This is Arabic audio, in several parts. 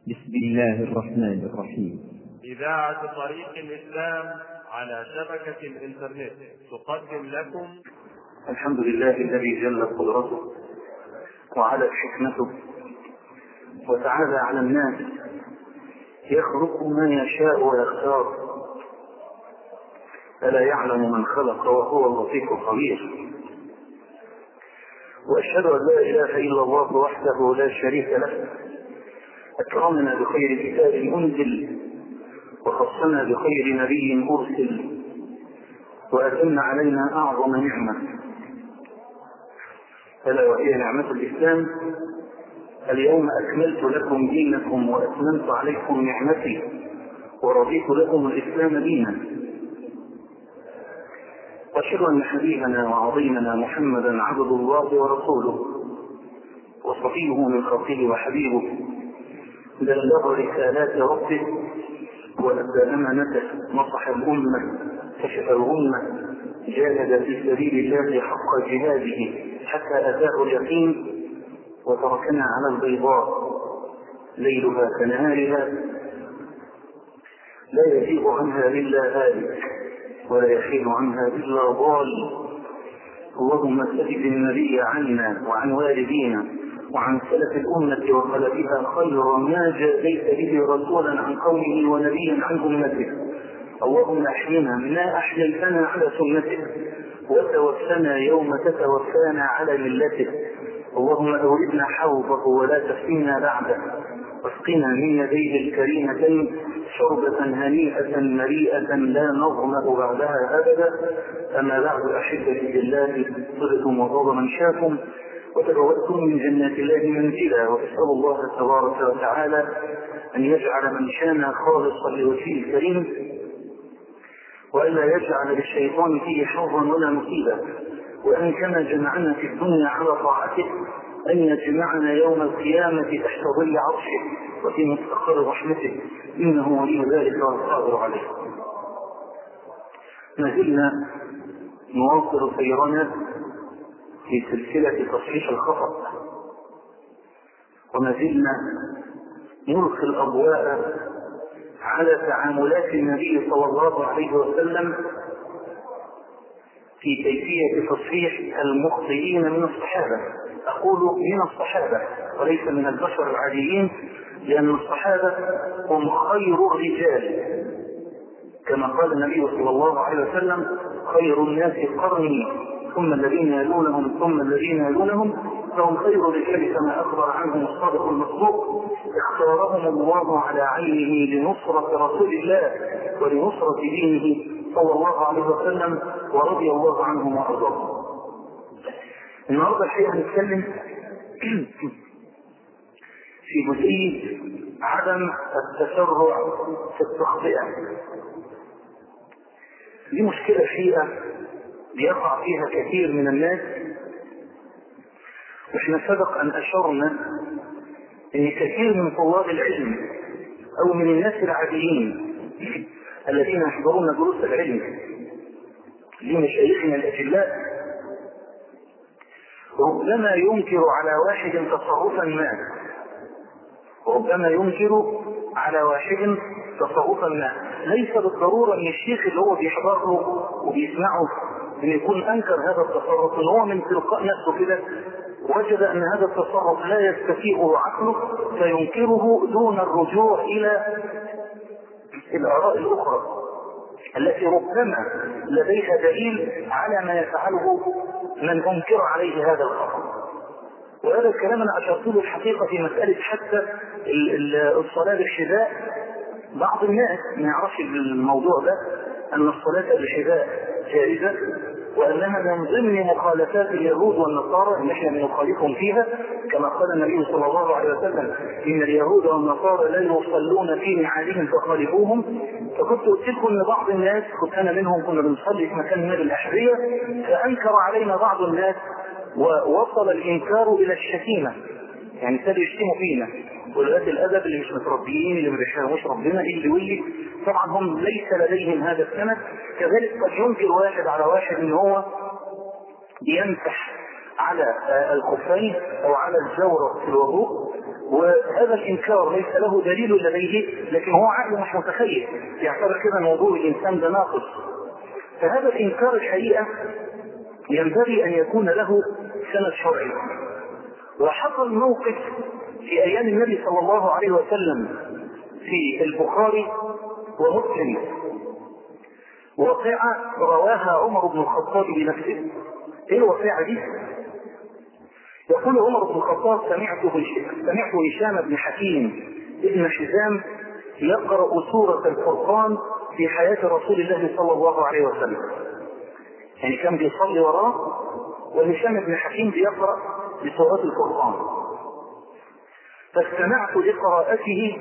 بسم الله الرحمن الرحيم. إذاعة طريق الإسلام على شبكة الإنترنت تقدم لكم الحمد لله الذي جل قدرته وعلت حكمته وتعالى على الناس، يخلق ما يشاء ويختار، ألا يعلم من خلق وهو اللطيف الخبير. وأشهد أن لا إله إلا الله وحده لا شريك له، أكرمنا بخير كتاب أنزل وخصنا بخير نبي أرسل وأتم علينا أعظم نعمة، ألا وهي نعمة الإسلام. اليوم أكملت لكم دينكم وأتممت عليكم نعمتي ورضيت لكم الإسلام دينا. وأشهد أن حبيبنا وعظيمنا محمدا عبد الله ورسوله وصفيه من خلقه وحبيبه، بلغ رسالات ربه وأدى أمانته، نصح الأمة، كشف الغمة، جاهد في سبيل الله حق جهاده حتى أتاه اليقين، وتركنا على البيضاء ليلها كنهارها لا يزيغ عنها إلا هالك ولا يحيد عنها إلا ضال. اللهم استجب النبي عنا وعن والدينا وعن سلف الأمة وخلفها خير ما جازيت به رسولا عن قومه ونبيا عن أمته. اللهم احينا ما أحييتنا على سنته وتوفنا يوم تتوفانا على ملته. اللهم أوردنا حوضه ولا تفتنا بعده، واسقنا من يديه الكريمتين شربة هنيئة مريئة لا نظمأ بعدها أبدا. أما بعد، أحبتي بالله، صدقتم وطاب منشاكم وتبوأتم من جنات الله منزلا، وأسأل الله تبارك وتعالى أن يجعل منشانا خالصا لوجهه الكريم، وألا يجعل للشيطان فيه حظا ولا نصيبا، وأن كما جمعنا في الدنيا على طاعته أن يجمعنا يوم القيامة تحت ظل عرشه وفي مستقر رحمته، إنه ولي ذلك والقادر عليه. ما زلنا نواصل سيرنا في سلسلة تصحيح الخطأ، وما زلنا نلقي الأضواء على تعاملات النبي صلى الله عليه وسلم في كيفية تصحيح المخطئين من الصحابة. أقول من الصحابة وليس من البشر العاديين، لأن الصحابة هم خير الرجال، كما قال النبي صلى الله عليه وسلم: خير الناس قرني ثم الذين يلونهم ثم الذين يلونهم، فهم خير الرجال كما أخبر عنهم الصادق المصدوق. اختارهم الله على عينه لنصرة رسول الله ولنصرة دينه صلى الله عليه وسلم، ورضي الله عنهم وأرضاهم. النهارده الحقيقة هنتكلم في جزئية عدم التسرع في التخطئة. دي مشكلة حقيقة بيقع فيها كثير من الناس، واحنا سبق أن أشرنا أن كثير من طلاب العلم أو من الناس العاديين الذين يحضرون دروس العلم لمشايخنا الأجلاء ربما ينكر على واحد تصرفا ما، ليس بالضرورة ان الشيخ اللي هو بيحضره وبيسمعه ان يكون انكر هذا التصرف، ان هو من تلقاء نفسه كده وجد ان هذا التصرف لا يستفيقه عقله فينكره دون الرجوع الى الآراء الأخرى التي ربما لديها دليل على ما يفعله من أنكر عليه هذا الخطأ. وهذا الكلام أنا أشرت له الحقيقة في مسألة حتى الصلاة بالحذاء. بعض الناس ما يعرفش الموضوع ده، أن الصلاة بالحذاء جائزة، وأنها من ضمن مخالفات اليهود والنصارى اللي احنا بنخالفهم فيها، كما قال النبي صلى الله عليه وسلم: إن اليهود والنصارى لا يصلون في نعالهم فخالفوهم. فكنت قلت لكم ان بعض الناس، كنت انا منهم، كنا بنصلي في مكان النبي الأحرية، فأنكر علينا بعض الناس ووصل الإنكار إلى الشتيمة، يعني ابتدوا يشتموا فينا ولغاية الأدب اللي مش متربيين اللي ما بيشهموش ربنا اللي طبعا هم ليس لديهم هذا السند. كذلك قد ينكر واحد على واحد ان هو بيمسح على الخفين او على الجورة في الوضوء وهذا الإنكار ليس له دليل لديه، لكن هو عقل مش متخيل، يعتبر كده موضوع الإنسان ده ناقص. فهذا الإنكار الحقيقة ينبغي أن يكون له سند شرعي. وحصل موقف في أيام النبي صلى الله عليه وسلم في البخاري ومسلم، واقعة رواها عمر بن الخطاب بنفسه. ايه الواقعة دي؟ يقول عمر بن الخطاب: سمعت هشام بن حكيم ابن حزام يقرأ سورة الفرقان في حياة رسول الله صلى الله عليه وسلم. يعني كان بيصلي وراه وهشام بن حكيم بيقرأ بسورة الفرقان، فاستمعت لقراءته.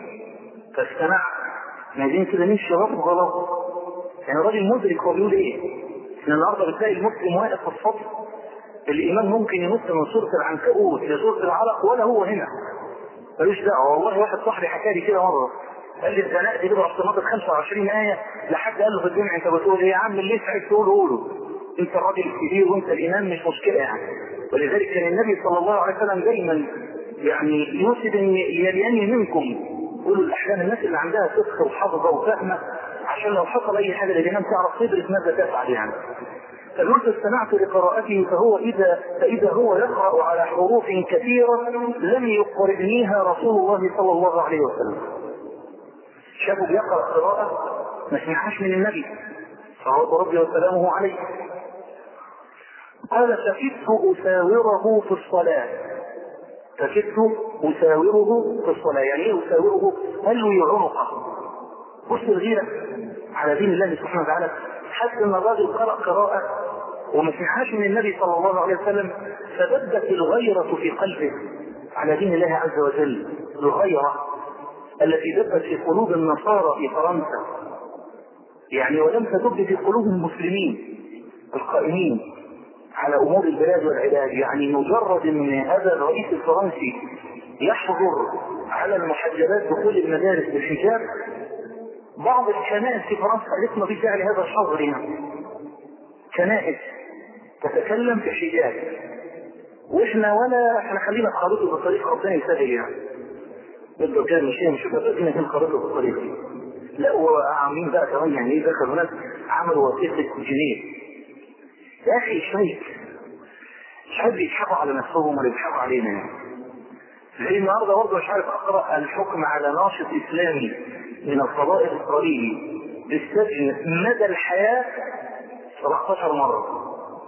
ما دين كده نمشي غلط. يعني راجل مدرك هو بيقول ايه. احنا النهارده بتلاقي المسلم واقف في الصف، الامام ممكن ينط من سوره العنكبوت لسوره العلق ولا هو هنا، ملوش دعوه. والله واحد صاحبي حكى لي كده مره، قال لي الزناق دي بقى ناطط 25 ايه لحد قال له في الجمعه: انت بتقول ايه يا عم؟ اللي يسعد تقوله، انت الراجل الكبير وانت الامام، مش مشكله يعني. ولذلك كان النبي صلى الله عليه وسلم دايما يعني يوصي ان يليني منكم قولوا الاحلام، الناس اللي عندها فقه وحفظه وفهمه، عشان لو حصل اي حاجه للامام تعرف تدرك ماذا تفعل يعني. فقلت: استمعت لقراءته فإذا هو يقرأ على حروف كثيرة لم يقرئنيها رسول الله صلى الله عليه وسلم. شافوا بيقرأ قراءة ما سمعهاش من النبي صلوات ربي وسلامه عليه. قال: فكدت أساوره في الصلاة. يعني ايه أساوره؟ قال له: يعنقه. بص الغيرة على دين الله سبحانه وتعالى، حتى ان الراجل قرأ قراءة وما سمعهاش من النبي صلى الله عليه وسلم، فبدت الغيرة في قلبه على دين الله عز وجل، الغيرة التي دبت في قلوب النصارى في فرنسا يعني، ولم تدب في قلوب المسلمين القائمين على امور البلاد والعلاج. يعني مجرد ان هذا الرئيس الفرنسي يحظر على المحجبات دخول المدارس بالحجاب، بعض الكنائس في فرنسا قالت: ما في داعي لهذا الحظر يعني. كنائس تتكلم في الحجاب، احنا خلينا نخالطه بالطريق ربنا يسهل يعني. يبدو كده مش خلينا نخالطه بالطريق دي. لا، وعاملين بقى كمان يعني ايه، دخلوا ناس عملوا وثيقه جنيه. يا اخي شايف بيضحكوا على نفسهم ولا بيضحكوا علينا يعني. زي النهارده برضه مش عارف اقرا الحكم على ناشط اسلامي من الفضاء الاسرائيلي بالسجن مدى الحياه 17 مره.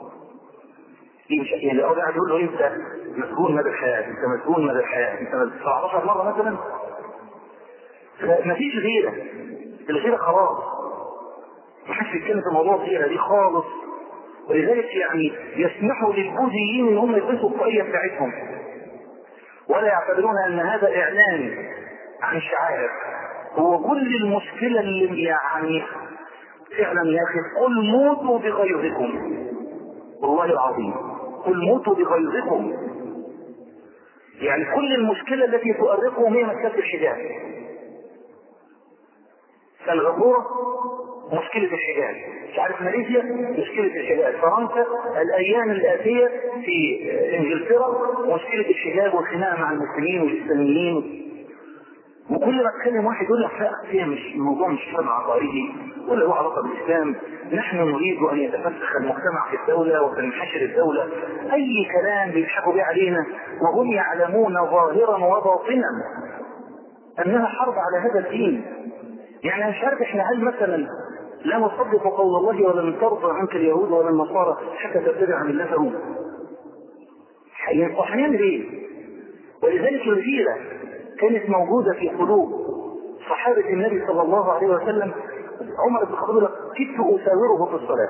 يعني لو قاعد يقول له: انت مسجون مدى الحياه، انت مسجون مدى الحياه، انت 17 مره مثلا. فمفيش غيره، الغيره خلاص ما حدش يتكلم في موضوع الغيره دي خالص. ولذلك يعني يسمحوا للبوذيين ان هم يلبسوا الطاقيه بتاعتهم، ولا يعتبرون ان هذا اعلان عن شعائر. هو كل المشكله اللي يعني فعلا يا اخي، قل موتوا بغيظكم، والله العظيم قل موتوا بغيظكم. يعني كل المشكله التي تؤرقهم هي مساله الحجاب. فالغفوره مشكله الحجاب، مش عارف ماليزيا مشكله الحجاب، فرنسا الايام الاتيه في انجلترا مشكله الحجاب والخناقه مع المسلمين والاسلاميين. وكل ما اتكلم واحد يقول لك: لا، هي مش الموضوع مش شرع عقائدي ولا له علاقه بالاسلام، نحن نريد ان يتفسخ المجتمع في الدوله وتنحشر الدوله. اي كلام بيضحكوا به علينا وهم يعلمون ظاهرا وباطنا انها حرب على هذا الدين. يعني مش عارف احنا هل مثلا لا نصدق قول الله: ولن ترضى عنك اليهود ولا النصارى حتى تتبع ملتهم؟ هنعمل ايه؟ ولذلك الغيره كانت موجودة في قلوب صحابة النبي صلى الله عليه وسلم. عمر بن الخطاب: كدت أساوره في الصلاة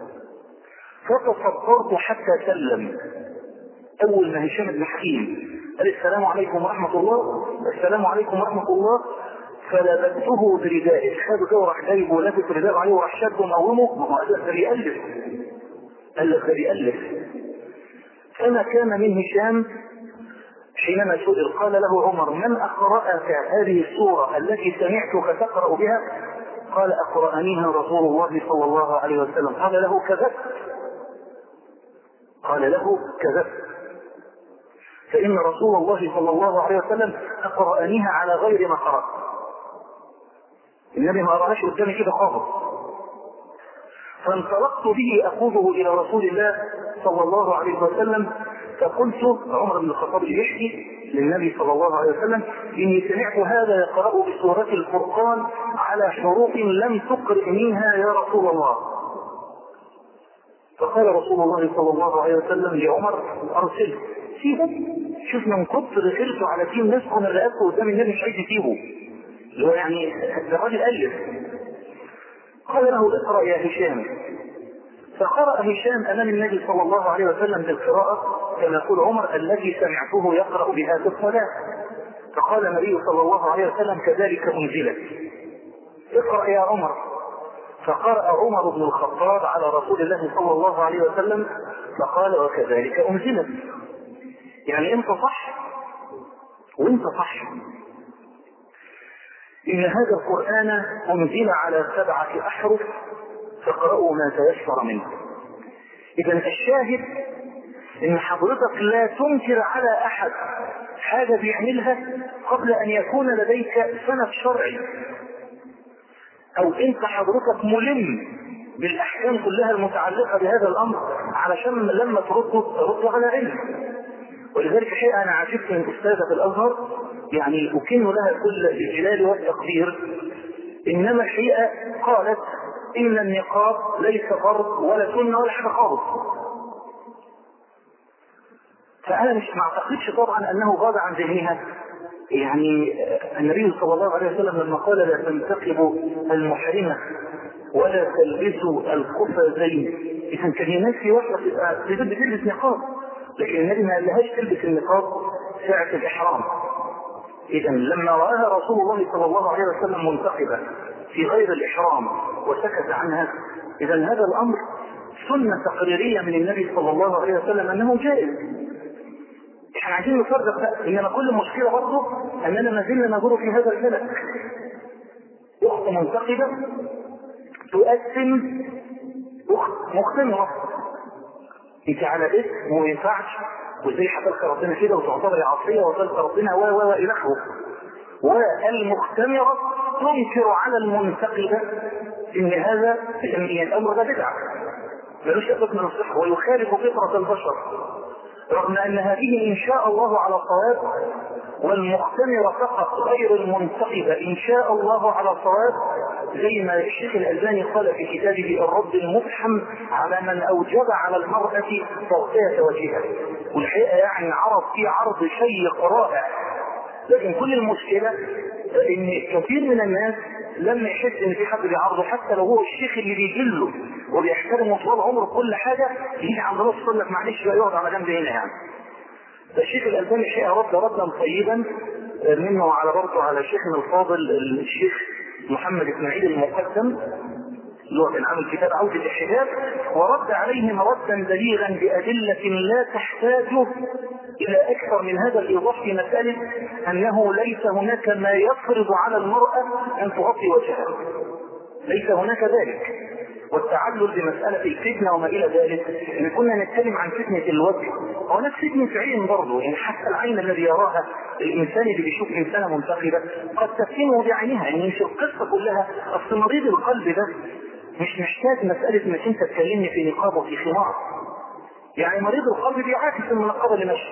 فتصبرت حتى سلم. أول ما هشام بن حكيم قال: السلام عليكم ورحمة الله، السلام عليكم ورحمة الله، فلبته بردائه. خده كده وراح جايبه ولبس رداء عليه وراح شده ومقومه. ما هو ده بيألف. فما كان من هشام حينما سئل قال له عمر: من أقرأك هذه السورة التي سمعتك تقرأ بها؟ قال: أقرأنيها رسول الله صلى الله عليه وسلم. قال له: كذبت. فإن رسول الله صلى الله عليه وسلم أقرأنيها على غير ما قرأت. النبي ما قرأش قدامي كده خالص. فانطلقت به أخذه إلى رسول الله صلى الله عليه وسلم، فقلت، عمر بن الخطاب يحكي للنبي صلى الله عليه وسلم: إني سمعت هذا يقرأ بسورة الفرقان على حروف لم تقرئنيها يا رسول الله. فقال رسول الله صلى الله عليه وسلم لعمر: أرسله، سيبه، شوف من كتر غيرته على دين الناس كنا رقبته قدام النبي مش عايز يسيبه، اللي هو يعني الراجل ألف. قال له: اقرأ يا هشام. فقرأ هشام أمام النبي صلى الله عليه وسلم بالقراءة كما يقول عمر التي سمعته يقرأ بها في الصلاة. فقال النبي صلى الله عليه وسلم: كذلك أنزلت، اقرأ يا عمر. فقرأ عمر بن الخطاب على رسول الله صلى الله عليه وسلم فقال: وكذلك أنزلت. يعني انت صح وانت صح. إن هذا القرآن أنزل على 7 أحرف فاقرأوا ما تيسر منه. إذا الشاهد إن حضرتك لا تنكر على أحد حاجة بيعملها قبل أن يكون لديك سند شرعي، أو أنت حضرتك ملم بالأحكام كلها المتعلقة بهذا الأمر علشان لما ترد على علم. ولذلك الحقيقة أنا عجبت من أستاذة في الأزهر، يعني أكن لها كل الجلال والتقدير، إنما الحقيقة قالت إن النقاب ليس فرض ولا سنة ولا حاجة خالص. فأنا مش معتقدش طبعا أنه غاب عن ذهنها. يعني النبي صلى الله عليه وسلم لما قال: لا تنتقبوا المحرمة ولا تلبسوا القفازين، إذا كان الناس في واحدة تلبس نقاب، لكن النبي ما قالهاش تلبس النقاب ساعة الإحرام. إذا لما رآها رسول الله صلى الله عليه وسلم منتقبة في غير الإحرام وسكت عنها، إذا هذا الأمر سنة تقريرية من النبي صلى الله عليه وسلم أنه جائز. احنا عايزين نفرق بقى، انما كل مشكلة برضه اننا ما زلنا ندور في هذا الفلك. اخت منتقبة تؤثم اخت مختمرة، انت على اسم وما ينفعش، وازاي هتلقى ربنا كده وتعتبر عصية وتلقى ربنا الى اخره. والمختمرة تنكر على المنتقبة ان هذا الامر ده بدعة ملوش اساس من الصحة ويخالف فطرة البشر، رغم ان هذه ان شاء الله على صواب، والمختمرة فقط غير المنتقبة ان شاء الله على صواب، زي ما الشيخ الألباني قال في كتابه الرد المفحم على من اوجب على المرأة تغطية وجهها. والحقيقة يعني عرض فيه عرض شيق رائع. لكن كل المشكلة ان كثير من الناس لما يحس ان في حد بيعرضه، حتى لو هو الشيخ اللي بيجله وبيحترمه طول عمره كل حاجة، يجي عند نص يقول لك معلش بقى يقعد على جنب هنا. يعني الشيخ الألباني شيء ردا طيبا منه وعلى برضه على شيخنا الفاضل الشيخ محمد اسماعيل المقدم اللي هو كان عامل كتاب عودة الحجاب، ورد عليهم ردا بليغا بأدلة لا تحتاج إلى أكثر من هذا الإيضاح في مسألة أنه ليس هناك ما يفرض على المرأة أن تغطي وجهها، ليس هناك ذلك. والتعلل بمسألة الفتنة وما إلى ذلك، إن كنا نتكلم عن فتنة الوجه هناك فتنة عين برضه، يعني حتى العين الذي يراها الإنسان اللي بيشوف إنسانة منتقبة قد تفتنه بعينها. يعني مش القصة كلها، أصل مريض القلب ده مش محتاج مسألة إنك أنت تكلمني في نقاب وفي خمار. يعني مريض القلب بيعاكس المنقبة لمشي،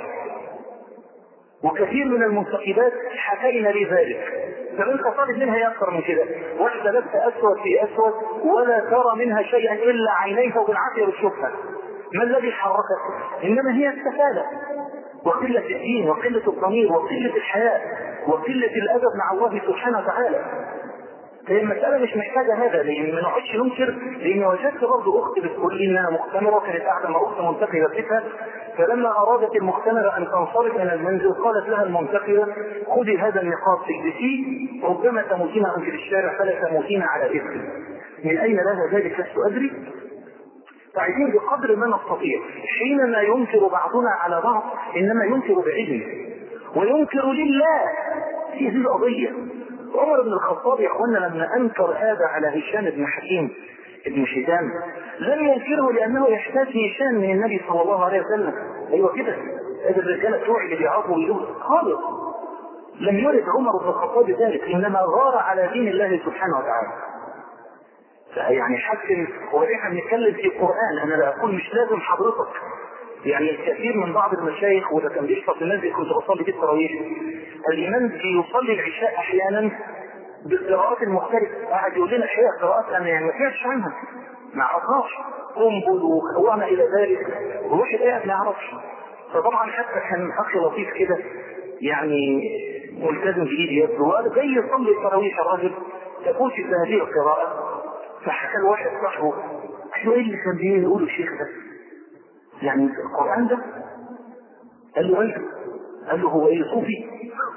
وكثير من المنتقبات حكينا لي ذلك. فمن طالب منها أكثر من كده، واحدة لابسة أسود في أسود ولا ترى منها شيئا إلا عينيها وبالعافية بتشوفها. ما الذي حركت؟ إنما هي السفالة وقلة الدين وقلة الضمير وقلة الحياء وقلة الأدب مع الله سبحانه وتعالى. فهي المسألة مش محتاجة هذا، لأن ما نقعدش ننكر. لأن وجدت برضه أختي بتقول لي إنها مختمرة، كانت قاعدة مع أخت منتقبة بيتها، فلما أرادت المختمرة أن تنصرف من المنزل قالت لها المنتقبة: خذي هذا النقاب تلبسيه، ربما تموتين أنت في الشارع فلا تموتين على إثم. من أين لها ذلك لست أدري. فعايزين بقدر ما نستطيع حينما ينكر بعضنا على بعض إنما ينكر بعلم وينكر لله في هذه القضية. عمر بن الخطاب يا اخوانا لما انكر هذا على هشام بن حكيم ابن شيبان لم ينكره لانه يحتاج هشام من النبي صلى الله عليه وسلم. ايوه كده، ادي الرجاله بتوعي اللي بيعرفوا ويقولوا خالص. لم يرد عمر بن الخطاب ذلك، انما غار على دين الله سبحانه وتعالى. يعني حتى واحنا بنتكلم في القران، انا لا اقول مش لازم حضرتك. يعني الكثير من بعض المشايخ، وده كان بيشرح في المسجد كنت بصلي في التراويح، الامام بيصلي العشاء احيانا بالقراءات المختلفه، قاعد يقول لنا احياء قراءات انا يعني ما سمعتش عنها، ما اعرفهاش، قنبل وما الى ذلك، وروح الآية ما يعرفش. فطبعا حتى كان اخي لطيف كده يعني ملتزم جديد يبدو، وقال جاي يصلي التراويح الراجل تكون في هذه القراءه، فحكى الواحد صاحبه قال له ايه اللي كان بيقوله الشيخ ده؟ يعني القرآن ده؟ قال له ايه؟ قال له هو ايه صوفي؟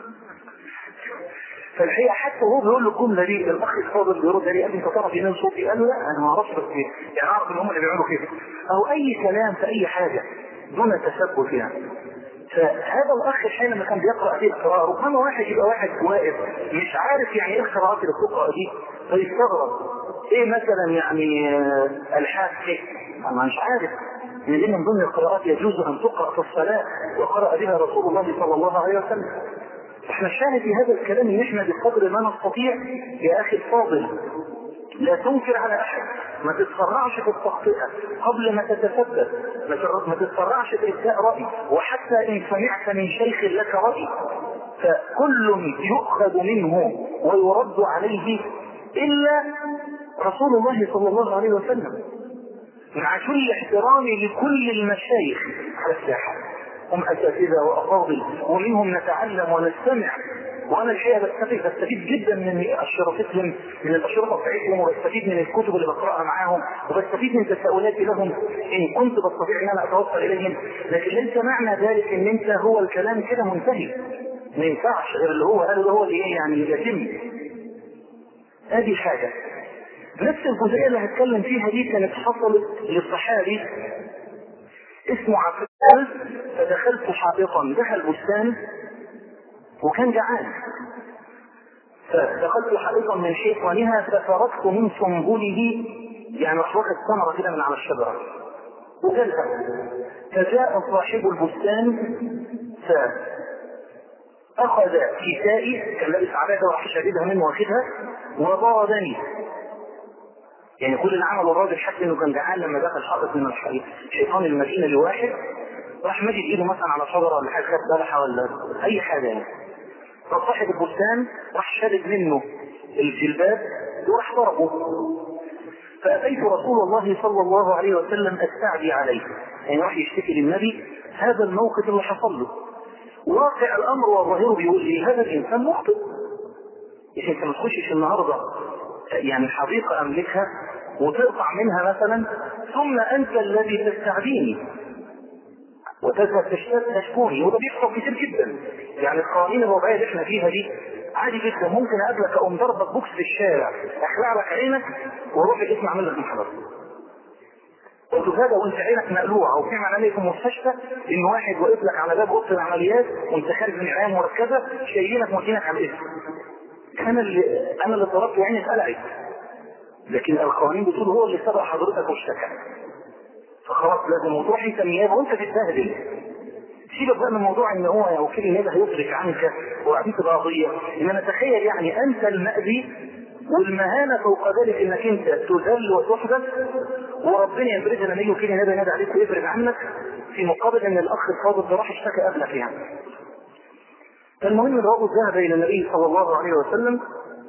فالحقيقه حتى هو بيقول له الجمله دي الاخ الفاضل بيرد عليه قال له انت تعرف مين صوفي؟ قال له لا انا ما اعرفش، بس يعني اعرف ان هم اللي بيعملوا كده، او اي كلام في اي حاجه دون تثبت يعني. فهذا الاخ الحين لما كان بيقرا هذه القراءه، ربما واحد يبقى واحد واقف مش عارف يعني ايه القراءات اللي بتقرا دي، فيستغرب ايه مثلا يعني الحاد كده، انا مش عارف ان دي من ضمن القراءات يجوز ان تقرا في الصلاه وقرا بها رسول الله صلى الله عليه وسلم. احنا الشاهد في هذا الكلام ان احنا بقدر ما نستطيع يا اخي الفاضل لا تنكر على احد، ما تتسرعش في التخطئه قبل ما تتثبت، ما تتسرعش في ابداء راي، وحتى ان سمعت من شيخ لك راي فكل يؤخذ منه ويرد عليه الا رسول الله صلى الله عليه وسلم، مع كل احترامي لكل المشايخ على الساحه، هم اساتذه وافاضل ومنهم نتعلم ونستمع، وانا الحقيقه بستفيد جدا من اشرفتهم، من الاشرطه بتاعتهم، وبستفيد من الكتب اللي بقراها معاهم، وبستفيد من تساؤلاتي لهم ان كنت بستطيع ان انا اتوصل اليهم، لكن ليس معنى ذلك ان انت هو الكلام كده منتهي، ما ينفعش غير اللي هو قاله هو اللي يعني يتم. هذه حاجه. نفس الجزئيه اللي هتكلم فيها دي كانت حصلت للصحابي اسمه عفان، فدخلت حائطا، دخل بستان وكان جعان، فدخلت حائطا من حيطانها ففرقت من سنبله، يعني راح واخد ثمره كده من على الشجره وكلها، فجاء صاحب البستان فاخذ كسائي كان لابس عباده وراح شديدها منه واخدها وضربني. يعني كل اللي عمله الراجل حتى انه كان جعان لما دخل حائط من شيطان المدينه لواحد راح مجد ايده مثلا على شجره ولا حاجه خد بلحه ولا اي حاجه يعني، فصاحب البستان راح شدد منه الجلباب وراح ضربه. فاتيت رسول الله صلى الله عليه وسلم استعدي عليه، يعني راح يشتكي للنبي هذا الموقف اللي حصل له. واقع الامر والظاهر بيقول لي هذا الانسان مخطئ، يعني انت ما تخشش النهارده يعني حديقه املكها وتقطع منها مثلا ثم انت الذي تستعديني وتذهب تشكوني، وده بيحصل كتير جدا. يعني القوانين الوضعيه اللي احنا فيها دي عادي جدا، ممكن اقابلك اقوم ضربك بوكس في الشارع اخلع لك عينك واروح الاسم اعمل لك محضر، وتفاجئ وانت عينك مقلوعه وبتعمل عمليه في المستشفى ان واحد واقف لك على باب اوضه العمليات وانت خارج من عنايه مركزه شايلينك مودينك على الاسم. انا اللي ضربت وعيني اتقلعت، لكن القوانين بتقول هو اللي سبق حضرتك واشتكى، فخلاص لازم تروح انت النيابه وانت تتبهدل. سيبك بقى من موضوع ان هو وكيل النيابه هيدرك عنك وقضيه قضيه، انما تخيل يعني انت المأذي والمهانه فوق ذلك انك انت تذل وتحدث وربنا يبرز لما يجي وكيل النيابه ينادي عليك ويبرز عنك في مقابل ان الاخ الفاضل ده راح اشتكى قبلك يعني. فالمهم الرجل ذهب الى النبي صلى الله عليه وسلم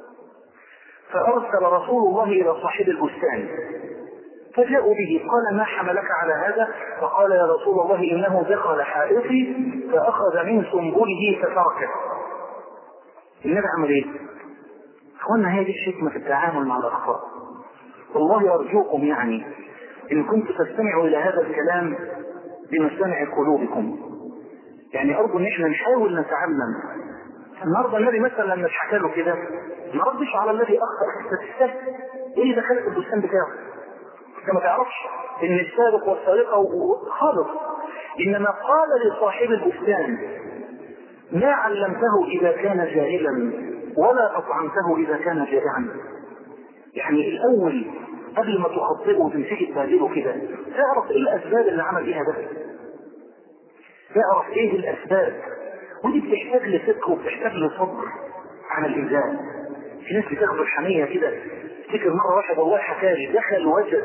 فارسل رسول الله الى صاحب البستان فجاءوا به، قال ما حملك على هذا؟ فقال يا رسول الله انه دخل حائطي فاخذ من سنبله فتركه. النبي عمل ايه؟ اخوانا هذه الحكمه في التعامل مع الاخطاء. والله ارجوكم يعني ان كنتم تستمعوا الى هذا الكلام بمسامع قلوبكم، يعني ارجو ان احنا نحاول نتعلم. النهارده النبي مثلا لما اتحكى له كده ما ردش على الذي اخطا، تستهل ايه اللي دخلت البستان بتاعه؟ انت ما تعرفش ان السارق والسارقه خالص، انما قال لصاحب البستان ما علمته اذا كان جاهلا ولا اطعمته اذا كان جائعا. يعني الاول قبل ما تخطئه وتمسكي تبادله كده تعرف ايه الاسباب اللي عمل بيها ده. تعرف ايه الاسباب، ودي بتحتاج لفكر وبتحتاج لصبر على الانسان. في ناس بتاخد الحمية كده. افتكر مرة واحد والله حكالي دخل وجد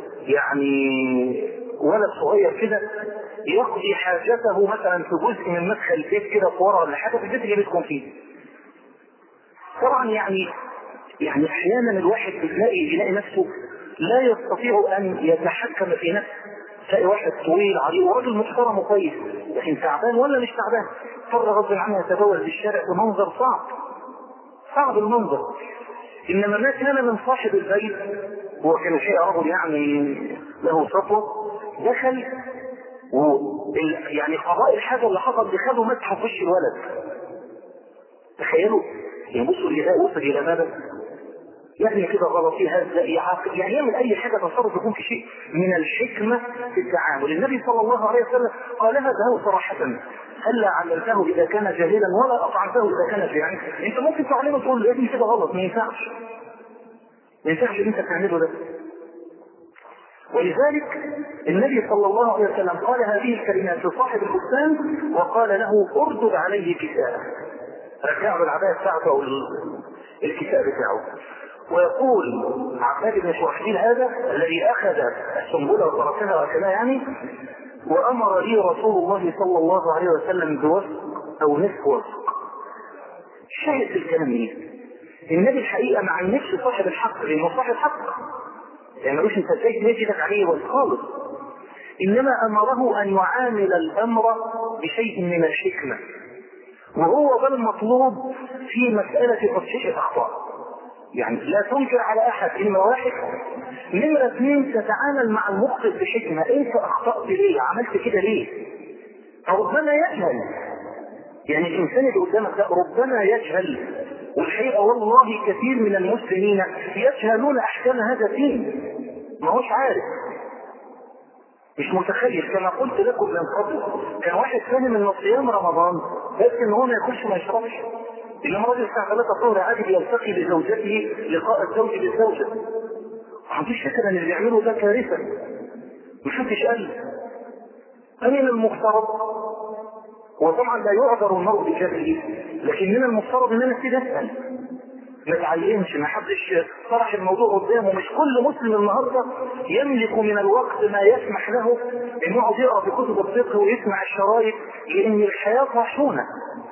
يعني ولد صغير كده يقضي حاجته مثلا في جزء من مدخل البيت كده في ورا ولا حاجه في البيت اللي بيسكن فيه. طبعا يعني احيانا الواحد يلاقي نفسه لا يستطيع ان يتحكم في نفسه. تلاقي واحد طويل عليه وراجل محترم وكويس لكن تعبان ولا مش تعبان، اضطر غصب عنه يتبول في الشارع في منظر صعب المنظر. انما ما كان من صاحب البيت وكان شيء رجل يعني له سطوه دخل يعني قضاء الحاجه اللي حصل دخله مسحه في وش الولد. تخيلوا يعني بصوا الجزاء وصل الى ماذا؟ يعني كده غلط في هذا يعاقب يعني يعمل اي حاجه تصرف يكون في شيء من الحكمه في التعامل. النبي صلى الله عليه وسلم قالها له صراحه: هلا علمته اذا كان جاهلا ولا اطعمته اذا كان جائعا. انت ممكن تعلمه تقول له ابني كده غلط، ما ينفعش اللي انت تعمله ده. ولذلك النبي صلى الله عليه وسلم قال هذه الكلمات لصاحب البستان وقال له: اردد عليه كساءه، رجعه العبايه بتاعته او الكساء بتاعه. ويقول عباد بن شرحبيل هذا الذي اخذ السنبله وتركها وكذا يعني: وامر لي رسول الله صلى الله عليه وسلم بوثق او نصف وثق. شاهد في الكلام ايه؟ النبي الحقيقه ما عنفش صاحب الحق لانه صاحب حق، يعني ملوش انت ازاي تنجدك عليه خالص، انما امره ان يعامل الامر بشيء من الحكمه، وهو ده المطلوب في مساله تصحيح الاخطاء. يعني لا تنكر على احد ان واحد. نمرة 2 تتعامل مع المخطئ بحكمة. انت اخطأت ليه؟ عملت كده ليه؟ ربما يجهل، يعني الانسان اللي قدامك ده ربما يجهل، والحقيقة والله كثير من المسلمين يجهلون احكام هذا الدين، ما هوش عارف، مش متخيل. كما قلت لكم من قبل كان واحد فاهم ان صيام رمضان بس ان هو ما ياكلش وما يشربش، انما راجل الساعه 3 الظهر عادي بيلتقي بزوجته لقاء الزوج بالزوجه. محدش فكر ان اللي بيعمله ده كارثه، محدش قال. من المفترض، وطبعا لا يعذر المرء بجهله، لكن من المفترض ان انا ابتدي اسال، ما تعلمش، ما حدش طرح الموضوع قدامه. مش كل مسلم النهارده يملك من الوقت ما يسمح له انه يقعد يقرا في كتب الفقه ويسمع الشرايط، لان الحياه طاحونه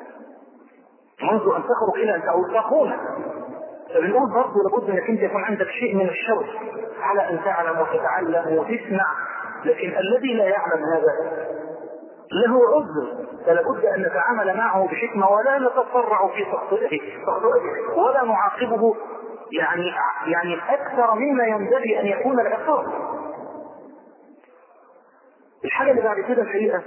منذ ان تخرج الى ان تعود طاحونه. فبنقول برضه لابد انك انت يكون عندك شيء من الشرف على ان تعلم وتتعلم وتسمع، لكن الذي لا يعلم هذا له عذر، فلابد ان نتعامل معه بحكمه ولا نتسرع في تخطئه ولا نعاقبه يعني اكثر مما ينبغي ان يكون العقاب. الحاجه اللي بعد كده الحقيقه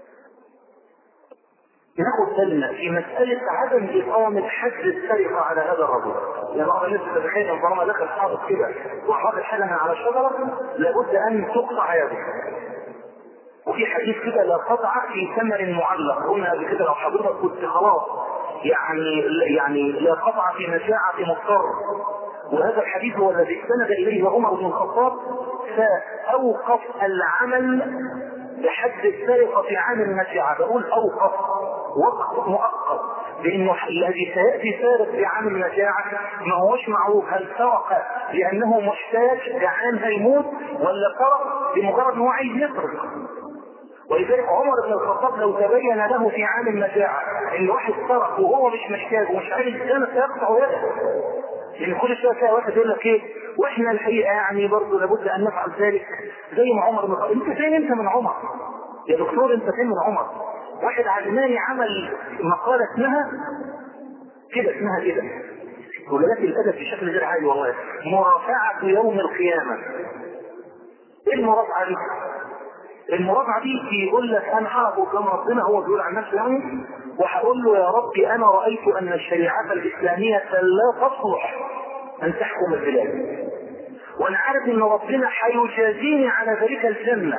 ناخد بالنا في مساله عدم اقامه حد السرقه على هذا الرجل. يعني بعض الناس تتخيل ان طالما دخل حاطط كده وحاطط حاجه على الشجره لابد ان تقطع يده. وفي حديث كده: لا قطع في ثمر معلق. قلنا قبل كده لو حضرتك كنت خلاص يعني لا قطع في مشاعة مضطر. وهذا الحديث هو الذي استند اليه عمر بن الخطاب فاوقف العمل بحد السرقه في عام المشاعة. بقول اوقف وقت مؤقت، لانه الذي سياتي سارق في عام المشاعة ما هوش معروف هل سرق لانه محتاج جعان هيموت ولا سرق لمجرد انه عايز يسرق. ولذلك عمر بن الخطاب لو تبين له في عام المجاعة ان واحد سرق وهو مش محتاج ومش عارف كان سيقطع يده. لان كل شويه تلاقي واحد يقول لك ايه، واحنا الحقيقه يعني برضه لابد ان نفعل ذلك زي ما عمر بن الخطاب. انت فين انت من عمر يا دكتور؟ انت فين من عمر؟ واحد علماني عمل مقاله اسمها كده ولذلك الادب بشكل غير عادي والله: مرافعه يوم القيامه. ايه المرافعه دي؟ المرافعه دي بيقول لك انا هقف قدام ربنا، هو بيقول عن نفسه يعني، وهقول له: يا ربي انا رايت ان الشريعه الاسلاميه لا تصلح ان تحكم البلاد، وانا عارف ان ربنا هيجازيني على ذلك الجنه.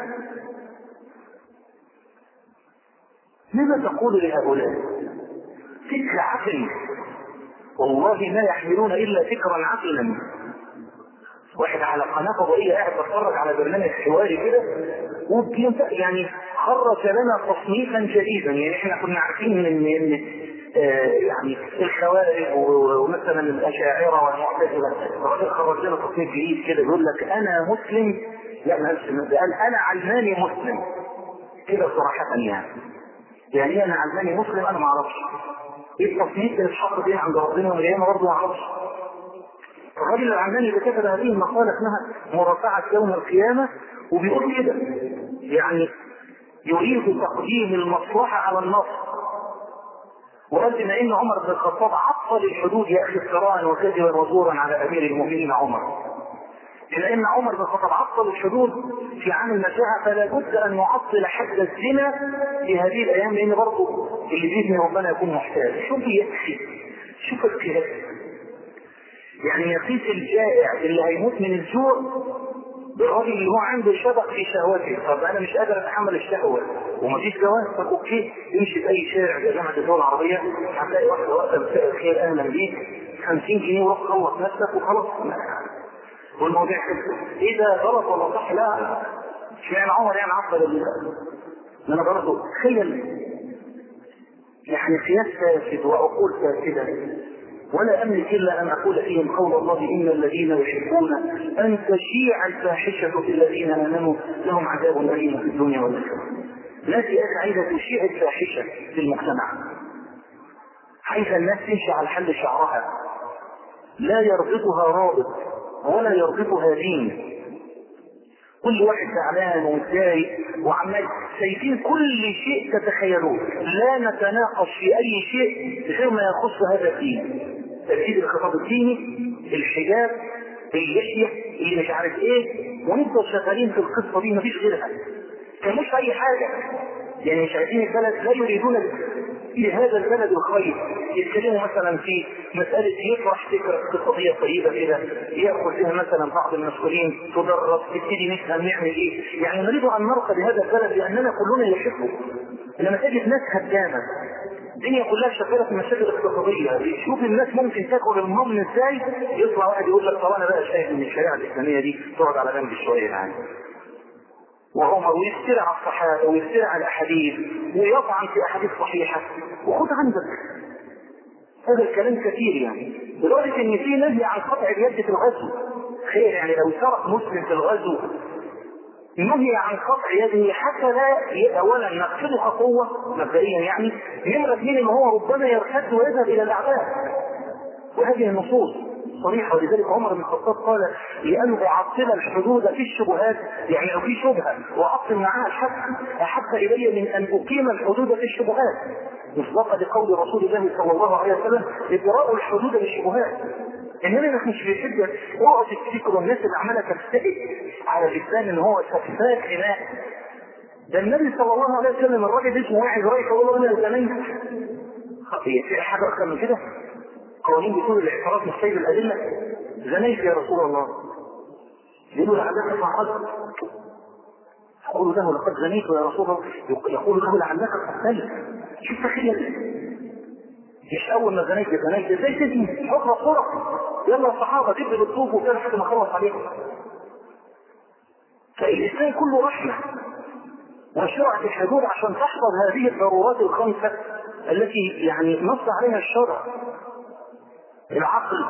ماذا تقول لهؤلاء؟ فكر عقل، والله ما يحملون الا فكرا عقلا. واحد على قناه فضائيه قاعد بتفرج على برنامج حواري كده، يعني خرج لنا تصنيفا جديدا. يعني احنا كنا عارفين ان يعني الخوارج ومثلا الاشاعره والمعتزله، الراجل خرج لنا تصنيف جديد كده يقول لك انا مسلم، لا ما قال انا علماني مسلم كده صراحه. يعني انا علماني مسلم، انا ما اعرفش ايه التصنيف اللي اتحط فيه عند ربنا والقيامه، برضه ما اعرفش. الراجل العلماني اللي كتب هذه المقاله اسمها مرافعه يوم القيامه، وبيقول كده يعني يريد تقديم المصلحه على النص، وقال بما ان عمر بن الخطاب عطل الحدود يا اخي افتراء وكذبا وزورا على امير المؤمنين عمر، بما ان عمر بن الخطاب عطل الحدود في عام المجاعه، فلا بد ان نعطل حد الزنا في هذه الايام، لان برضه اللي باذن ربنا يكون محتاج. شوف يكفي، شوف الكلام، يعني يقيس الجائع اللي هيموت من الجوع بالراجل اللي هو عنده شبق في شهوته. طب انا مش قادر اتحمل الشهوه ومفيش جواز، طب اوكي امشي في اي شارع يا جماعه الدول العربيه هتلاقي واحده واقفه مساء الخير اهلا بيك 50 جنيه وروح خلص نفسك وخلاص، والموضوع كده. ايه ده غلط ولا صح؟ لا اشمعنى عمر يعني عطل انا برضه تخيل يعني قياس فاسد وعقول فاسده، ولا أملك إلا أن أقول فيهم قول الله إن الذين يحبون أن تشيع الفاحشة في الذين آمنوا لهم عذاب أليم في الدنيا والآخرة. ناس عايزة تشيع الفاحشة في المجتمع، عايزة الناس تمشي على حل شعرها، لا يربطها رابط ولا يربطها دين، كل واحد زعلان ومتضايق وعمال شايفين كل شيء تتخيلوه، لا نتناقش في أي شيء غير ما يخص هذا الدين، تجديد الخطاب الديني، الحجاب، اللحية، اللي مش عارف ايه، ونفضل شغالين في القصة دي مفيش غيرها، كمش أي حاجة. يعني مش عايزين البلد، لا يريدون لهذا البلد الخير، يتكلموا مثلا في مسألة يطرح فكرة اقتصادية طيبة كده يأخذ فيها مثلا بعض المسؤولين تدرس تبتدي نفهم نعمل ايه. يعني نريد ان نرقى بهذا البلد لاننا كلنا يحبه، لما تجد ناس هدامة الدنيا كلها شغاله في مشاكل اقتصاديه، شوف الناس ممكن تاكل المضمن ازاي، يطلع واحد يقول لك طب انا بقى شايف ان الشريعه الاسلاميه دي تقعد على جنب شويه يعني، وعمر ويفترع على الصحابه ويفترع على الاحاديث ويطعن في احاديث صحيحه وخد عندك. هذا الكلام كثير يعني، لدرجه ان في نهي عن قطع اليد في الغزو. خير يعني لو سرق مسلم في الغزو نهي عن قطع يده حتى لا اولا نقتله قوه مبدئيا، يعني نمره اثنين ان هو ربما يرتد ويذهب الى الاعداء، وهذه النصوص صريحه. ولذلك عمر بن الخطاب قال لان اعطل الحدود في الشبهات، يعني لو في شبهه واعطل معها الحد احب الي من ان اقيم الحدود في الشبهات، مصداقا لقول رسول الله صلى الله عليه وسلم ابراء الحدود بالشبهات. انما مش بيحب اوعى تفتكروا الناس اللي عماله تفتئت على الاسلام ان هو سفاك دماء. ده النبي صلى الله عليه وسلم الراجل اسمه واحد رايح يقول له انا زنيت، في حاجه اكثر من كده؟ قوانين بتقول الاعتراف مش سيد الادله، زنيت يا رسول الله، يقول له لعلك فعلت، يقول له لقد زنيت يا رسول الله، يقول له لعلك قتلت. شوف تخيل، مش اول ما زنيت ازاي تزني حكم الصورة، يلا يا صحابه جيب بالطوب وكان حتى ما خلص عليكم. فالاسلام كله رحمه وشرعت الحدود عشان تحفظ هذه الضرورات الخمسه التي يعني نص عليها الشرع، العقل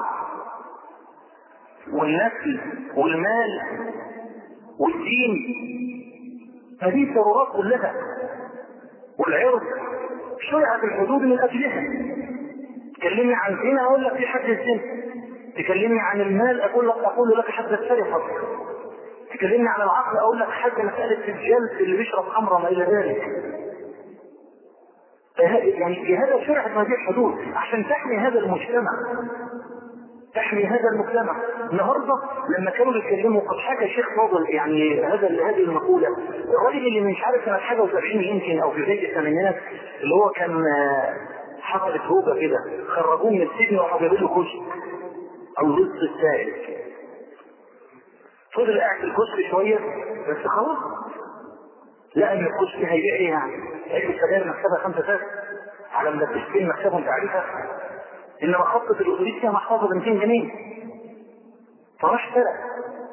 والنسل والمال والدين، هذه الضرورات كلها، والعرض شرعت الحدود من اجلها. تكلمني عن زنا اقول لك في حد الزنا، تكلمني عن المال اقول لك حد السرقه، تكلمني عن العقل اقول لك حد مساله الجلد اللي بيشرب خمره ما الى ذلك. يعني في هذا شرعت هذه الحدود عشان تحمي هذا المجتمع، تحمي هذا المجتمع. النهارده لما كانوا بيتكلموا قد حكى شيخ فاضل يعني هذه المقوله، الراجل اللي مش عارف سنه حاجه و70 يمكن او في بدايه الثمانينات، اللي هو كان حصلت هوجه كده خرجوه من السجن وحضروا له كشك او لص السائل، فضل قاعد في الكشك شويه بس خلاص لقى ان الكشك هيبيع ايه يعني؟ هيبيع سجاير مكسبها 5 سنت على ملبسين مكسبهم تعريفها، انما خطه الاتوبيس فيها محفظه ب 200 جنيه، فراح سرق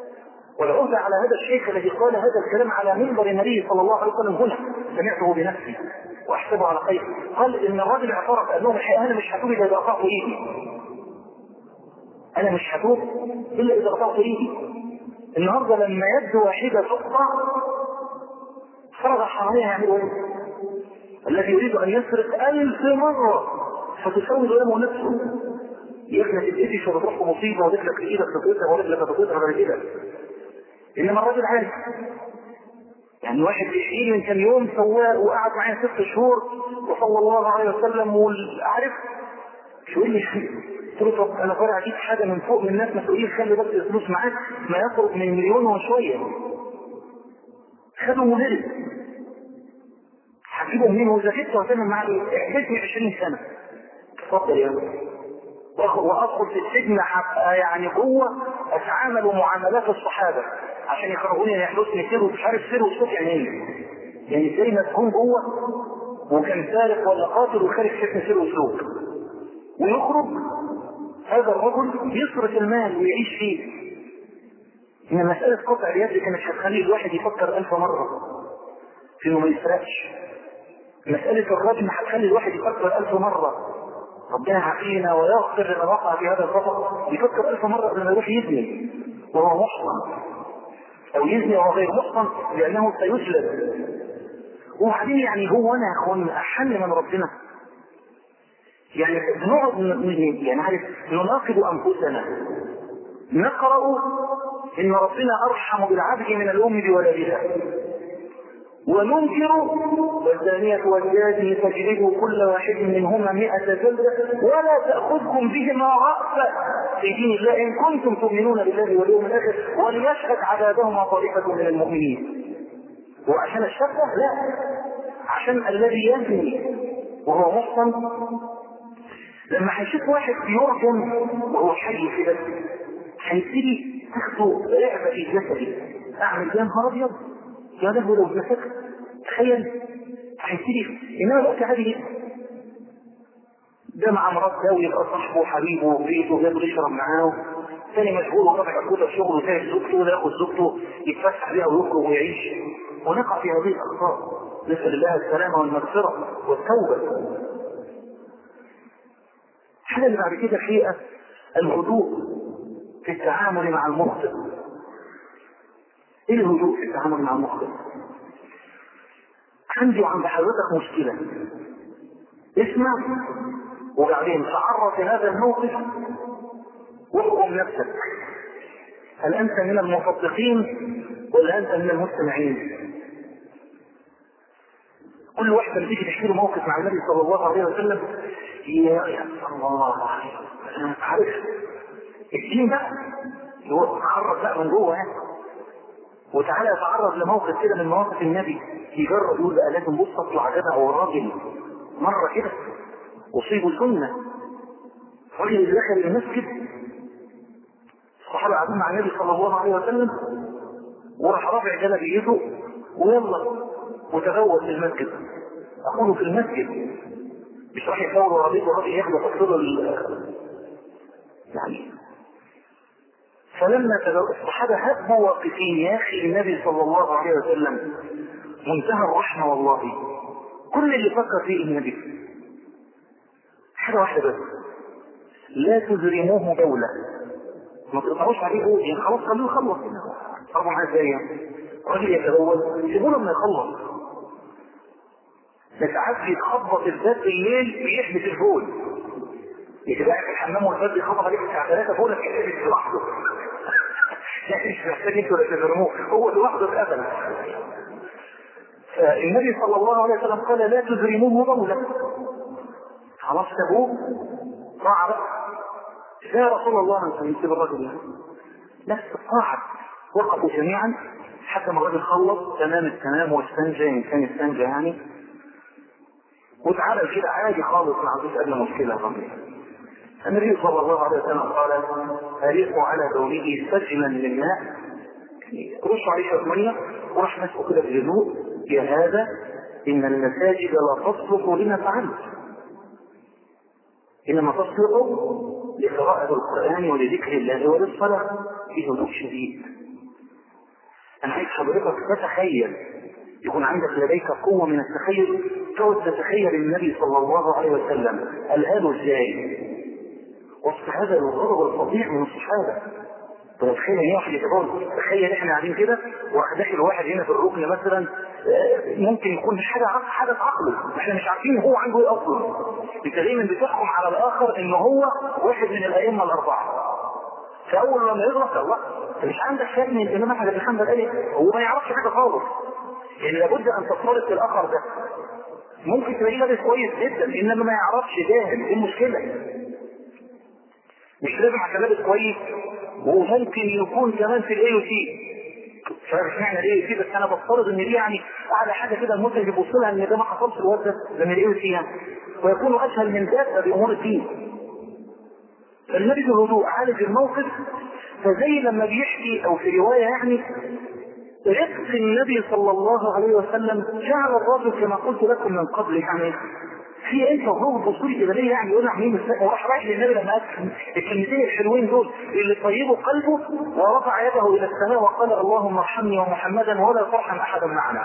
والعهد على هذا الشيخ الذي قال هذا الكلام على منبر النبي صلى الله عليه وسلم هنا، سمعته بنفسي واحسبه على خير. قال ان الراجل اعترف انه انا مش هتوب الا اذا قطعت ايدي، انا مش هتوب الا اذا قطعت ايدي. النهارده لما يد واحده تقطع فرض حراميه يعملوا ايه؟ الذي يريد ان يسرق 1000 مره فتسود له نفسه، يخلق الايدي وتروح مصيبه ورجلك ايدك تتقطع ورجلك تتقطع بعد كده. انما الراجل عارف، يعني واحد بيحكي من كم يوم سواق وقعد معايا 6 شهور وصلى الله عليه وسلم وعارف شو اللي قلت له طب انا فرع اجيب حاجه من فوق من الناس مسؤولين، خلي بس الفلوس معاك ما يقرب من 1,000,000 وشويه. خدوا مدرس هتجيبه منين واذا جبت وهتعمل معاه ايه؟ احبسني 20 سنه. اتفضل يا ولد. وادخل في السجن حتى يعني جوه اتعامل معاملات الصحابه عشان يخرجوني يحبسني سر ومش عارف سر وصوت يعني زي ما تكون جوه وكان سارق ولا قاتل وخارج سجن سر وسلوك، ويخرج هذا الرجل يصرف المال ويعيش فيه. ان مساله قطع اليد كانت هتخلي الواحد يفكر 1000 مره في انه ما يسرقش. مساله الرجم هتخلي الواحد يفكر 1000 مره ربنا يعافينا ويغفر لمن وقع في هذا الخطأ، يفكر 1000 مرة قبل ما يروح يزني وهو محصن أو يزني وهو غير محصن لأنه سيسلب. وبعدين يعني هو أنا يا أخوان أحن من ربنا؟ يعني نقعد يعني عارف نناقض أنفسنا، نقرأ إن ربنا أرحم بالعبد من الأم بولدها، وننكر والزانية والزاني فاجلدوا كل واحد منهما 100 جلدة ولا تأخذكم بهما رأفة في دين الله إن كنتم تؤمنون بالله واليوم الآخر وليشهد عذابهما طائفة من المؤمنين. وعشان الشفة؟ لا، عشان الذي يزني وهو محصن لما هيشوف واحد بيرجم وهو حي في بلده هيبتدي تاخده لعبة في جسدي، أعمل يا نهار أبيض يا له لو مسك تخيل هيبتدي. انما الوقت عادي جدا، ده مع مرات ده ويبقى صاحبه وحبيبه وبيته وياكل يشرب معاه، ثاني مشغول ورافع كل شغله وسايب زوجته ولا ياخد زوجته يتفسح بيها ويخرج ويعيش، ونقع في هذه الاخطاء. نسال الله السلامه والمغفره والتوبه. الحاجه اللي بعد كده هي الهدوء في التعامل مع المخطئ. ايه الهدوء في التعامل مع المخطئ؟ عندي وعند حضرتك مشكلة، اسمع وبعدين تعرض لهذا الموقف واحكم نفسك، هل انت من المصدقين ولا انت من المستمعين؟ كل واحد اللي تيجي تحكي له موقف مع النبي صلى الله عليه وسلم يا الله عليه وسلم عارف الدين بقى اللي هو تخرج بقى من جوه وتعالى يتعرض لموقف كده من مواقف النبي يجرب يقول بقى لازم بص اطلع جدع هو راجل مره كده اصيبوا سنه راجل اللي دخل المسجد الصحابه قاعدين مع النبي صلى الله عليه وسلم وراح رافع جلابيته ويلا وتغوط في المسجد. اقول في المسجد مش راح يفور ورابيته وراح ياخد تقصير يعني. فلما الصحابة هبوا واقفين يا أخي النبي صلى الله عليه وسلم منتهى الرحمة والله، كل اللي فكر فيه النبي حاجة واحدة بس، لا تزرموه دولة، ما تقطعوش عليه بوز، يعني خلاص خلوه يخلص 4 دقايق راجل يتجوز سيبوه لما يخلص. ده ساعات بيتخبط الباب بالليل بيحبس البول، يبقى في الحمام والباب بيخبط عليك الساعة 3 بولك يحبس لوحده يعني مش محتاج انتوا اللي تزرموه، هو لوحده اتقفل. فالنبي صلى الله عليه وسلم قال لا تزرموه دولة، خلاص سابوه طاعة بقى. يا رسول الله انت نسيب الرجل لا قاعد، وقفوا جميعا حتى ما الرجل خلص تمام التمام واستنجى ان كان استنجى يعني، وتعالى كده عادي خالص ما عندوش ادنى مشكله الرجل. النبي صلى الله عليه وسلم قال أريقوا على بوله سجلا من ماء، رشوا عليه شويه ميه وراح مسكوا كده بهدوء، يا هذا ان المساجد لا تصلح لما فعلت، انما تصلح لقراءة القرآن ولذكر الله وللصلاة بهدوء شديد. انا عايز حضرتك تتخيل، يكون عندك لديك قوة من التخيل، تقعد تتخيل النبي صلى الله عليه وسلم قالها له ازاي وسط هذا الغضب الفظيع من الصحابة. تخيل ان واحد يتقول، تخيل احنا قاعدين كده وداخل واحد هنا في الركن مثلا، ممكن يكون حاجه عقله، احنا مش عارفين هو عنده ايه اصلا. انت دايما بتحكم على الاخر ان هو واحد من الائمه الاربعه، فاول لما يغلط الله انت مش عندك شك من الامام احمد بن حنبل قال هو ما يعرفش حاجه خالص، يعني لابد ان تفترض الاخر ده ممكن تلاقيه لابس كويس جدا انما ما يعرفش جاهل. ايه المشكله؟ مش لازم عشان لابس كويس، وممكن يكون كمان في الاي سي. فاحنا الاي سي بس انا بفترض ان دي يعني اعلى حاجه كده الممكن يبص لها ان ده ما حصلش الوقت ده من الاي سي يعني، ويكون اسهل من ذات بامور الدين. فالنبي بالهدوء عالج الموقف. فزي لما بيحكي او في روايه يعني رفق النبي صلى الله عليه وسلم جعل الرجل كما قلت لكم من قبل، يعني في انت وهو بصوري كده ليه يعني يقول عمين السقف وراح رايح للنبي لما قال الكلمتين الحلوين دول اللي طيبوا قلبه، ورفع يده الى السماء وقال اللهم ارحمني ومحمدا ولا ترحم احدا معنا.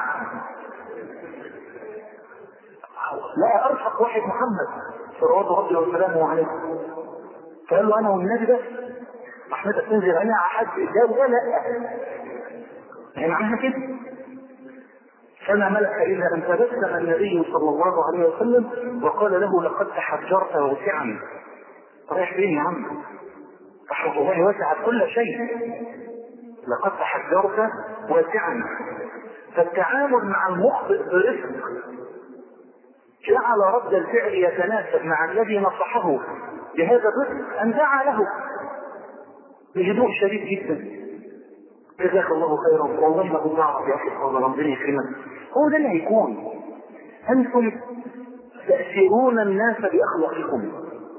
لا ارفق واحد محمد صلوات ربي وسلامه عليه، فقال له انا والنبي بس رحمتك تنزل علينا على حد جاب ولا يعني معناها كده. فما ملك إلا أن تبسم النبي صلى الله عليه وسلم وقال له لقد تحجرت واسعا. رايح فين يا عم؟ رحمة الله وسعت كل شيء. لقد تحجرت واسعا. فالتعامل مع المخطئ برفق جعل رد الفعل يتناسب مع الذي نصحه بهذا الرفق أن دعا له بهدوء شديد جدا. جزاك الله خيرا والله ما كنت اعرف يا اخي والله ربنا يكرمك. هو ده اللي هيكون. انتم تأثرون الناس باخلاقكم.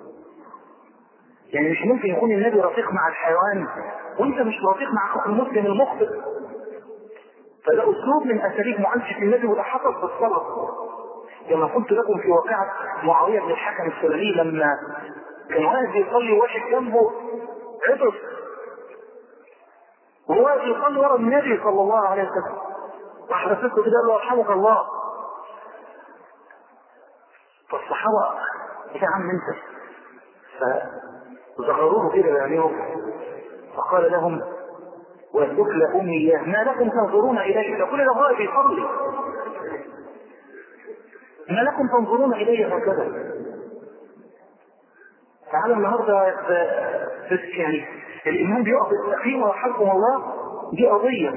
يعني مش ممكن يكون النبي رفيق مع الحيوان وانت مش رفيق مع اخوك المسلم المخطئ. فده اسلوب من اساليب معالجه النبي وده حصل في الصلاه كما قلت لكم في واقعه معاويه بن الحكم السلمي لما كان واقف يصلي واحد جنبه عطس وهو يصلي ورا النبي صلى الله عليه وسلم، وحرسته كده قال له ارحمك الله. فالصحابه يا عم انت، فزغروه كده بعينيهم فقال لهم والذكل امي ما لكم تنظرون اليه؟ ده كل ده هو بيصلي، ما لكم تنظرون اليه هكذا؟ تعالوا النهارده يعني الإمام بيقف بالتقييم ويرحمكم الله، دي